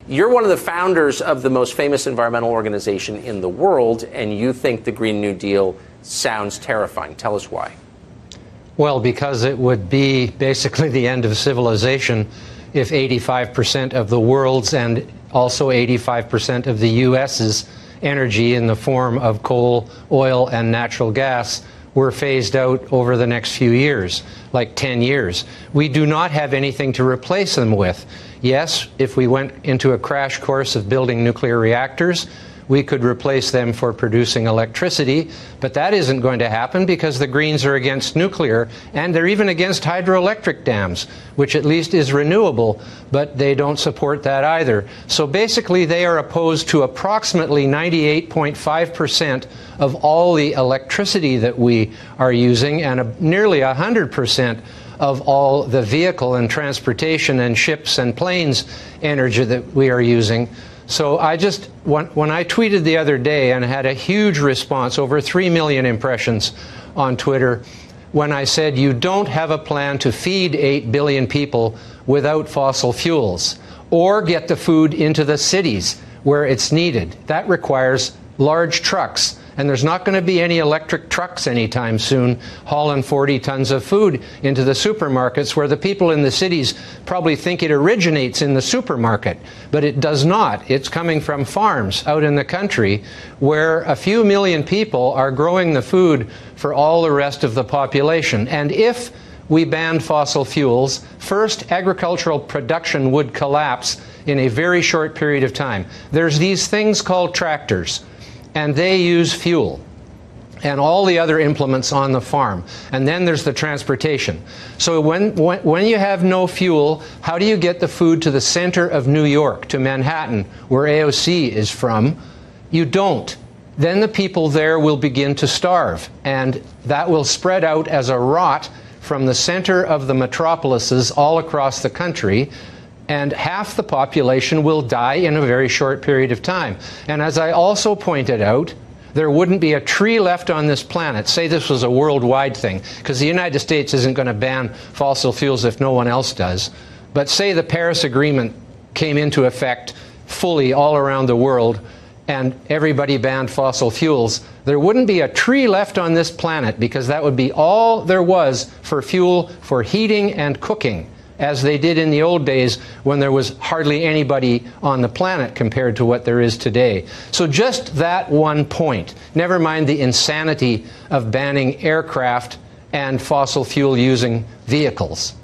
You're one of the founders of the most famous environmental organization in the world, and you think the Green New Deal sounds terrifying. Tell us why. Well, because it would be basically the end of civilization if 85% of the world's and also 85% of the U.S.'s energy in the form of coal, oil, and natural gas were phased out over the next few years, like 10 years. We do not have anything to replace them with. Yes, if we went into a crash course of building nuclear reactors, we could replace them for producing electricity, but that isn't going to happen because the Greens are against nuclear, and they're even against hydroelectric dams, which at least is renewable, but they don't support that either. So basically, they are opposed to approximately 98.5% of all the electricity that we are using, and nearly 100% of all the vehicle and transportation and ships and planes energy that we are using. So when I tweeted the other day and had a huge response, over 3 million impressions on Twitter, when I said you don't have a plan to feed 8 billion people without fossil fuels or get the food into the cities where it's needed. That requires large trucks. And there's not going to be any electric trucks anytime soon hauling 40 tons of food into the supermarkets, where the people in the cities probably think it originates in the supermarket. But it does not. It's coming from farms out in the country where a few million people are growing the food for all the rest of the population. And if we banned fossil fuels, first, agricultural production would collapse in a very short period of time. There's these things called tractors, and they use fuel and all the other implements on the farm. And then there's the transportation. So when you have no fuel, how do you get the food to the center of New York, to Manhattan, where AOC is from? You don't. Then the people there will begin to starve, and that will spread out as a rot from the center of the metropolises all across the country, and half the population will die in a very short period of time. And as I also pointed out, there wouldn't be a tree left on this planet. Say this was a worldwide thing, because the United States isn't going to ban fossil fuels if no one else does. But say the Paris Agreement came into effect fully all around the world, and everybody banned fossil fuels, there wouldn't be a tree left on this planet, because that would be all there was for fuel for heating and cooking, as they did in the old days when there was hardly anybody on the planet compared to what there is today. So just that one point, never mind the insanity of banning aircraft and fossil fuel using vehicles.